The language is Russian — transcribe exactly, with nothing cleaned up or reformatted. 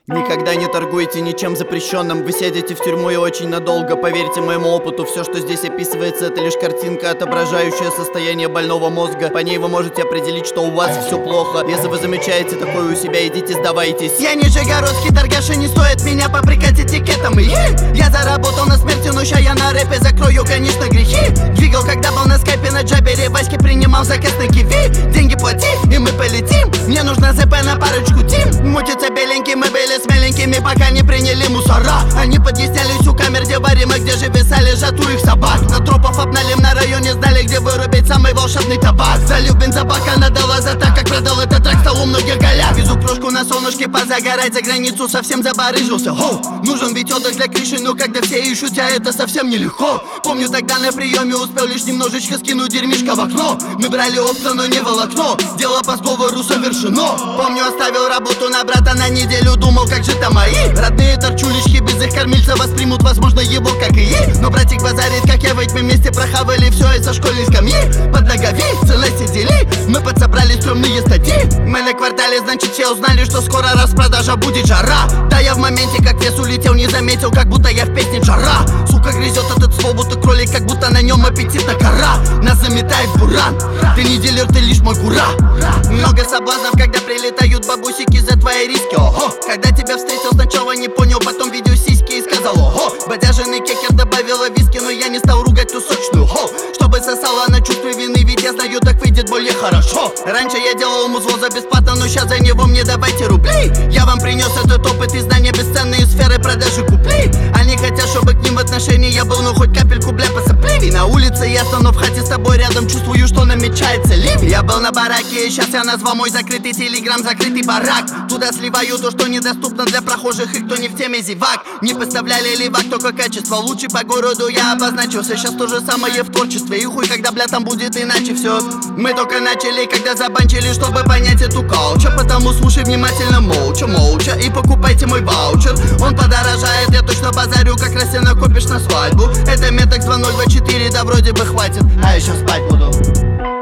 Никогда не торгуйте ничем запрещенным. Вы сядете в тюрьму и очень надолго. Поверьте моему опыту, все, что здесь описывается, это лишь картинка, отображающая состояние больного мозга. По ней вы можете определить, что у вас все плохо. Если вы замечаете такое у себя, идите сдавайтесь. Я нижегородский торгаш, и не стоит меня попрекать этикетом. И я заработал на смерти, но ща я на рэпе закрою, конечно, грехи. Двигал, когда был на скайпе на джабере, Ваське принимал заказ на киви. Деньги плати, и мы полетим. Мне нужно ЗП на парочку тим. Мутятся беленькие, мы были смеленькими, пока не приняли мусора. Они подъяснялись у камер, где варим, и где же веса лежат у их собак. На тропов обналим, на районе знали, где вырубить самый волшебный табак. Залил бензобак, она дала за так, как продал этот трак, стал у многих голяк. Везу кружку на солнышке, позагорать за границу, совсем забарыжился. Хоу, нужен ведь отдых для крыши, но когда все ищут тебя, это совсем нелегко. Помню, тогда на приеме успел лишь немножечко скинуть дерьмишко в окно. Мы брали опцию, но не волокно, дело по сговору совершено. Помню, оставил работу на брата на неделю, думал, как же там мои родные торчулечки, без их кормильца воспримут, возможно, его как и их. Но братик базарит, как я, ведь мы вместе прохавали все из-за школьной скамьи. Под ноговицей сидели, мы подсобрали стрёмные статьи. Мы на квартале, значит, все узнали, что скоро распродажа будет, жара. Да я в моменте, как вес улетел, не заметил, как будто я в песне жара. Сука грызет этот ствол, будто кролик, как будто на нем аппетитна кора. Нас заметает буран, ты не дилер, ты лишь мой гура. Много соблазнов, когда прилетают бабусики за твои риски. Ого, когда тебя встретил, сначала не понял, потом видел сиськи и сказал ого. Бодяженный кекер добавила виски, но я не стал ругать ту сочную хо, чтобы сосала на чувстве вины, ведь я знаю, так выйдет более хорошо. Раньше я делал музло за бесплатно, но сейчас за него мне давайте рублей. Я вам принес этот опыт и знания, бесценные сферы продажи куплей. Они хотят, чтобы к ним в отношении я был, ну хоть капельку бля посопливей. На улице ясно, но в хате с тобой рядом чувствую, что намечается ливень. Я был на бараке, и сейчас я назвал мой закрытый телеграм закрытый барак. Туда сливаю то, что недоступно для прохожих и кто не в теме зевак. Не поставляли левак, только качество лучше по городу я обозначился. Сейчас то же самое в творчестве, и хуй, когда бля там будет иначе все. Мы только начали, когда забанчили, чтобы понять эту кауча. Потому слушай внимательно, молча, молча, и покупайте мой ваучер. Он подорожает, я точно базарю, как раз и накопишь на свадьбу. Это меток два ноль два четыре, да вроде бы хватит, а еще спать буду.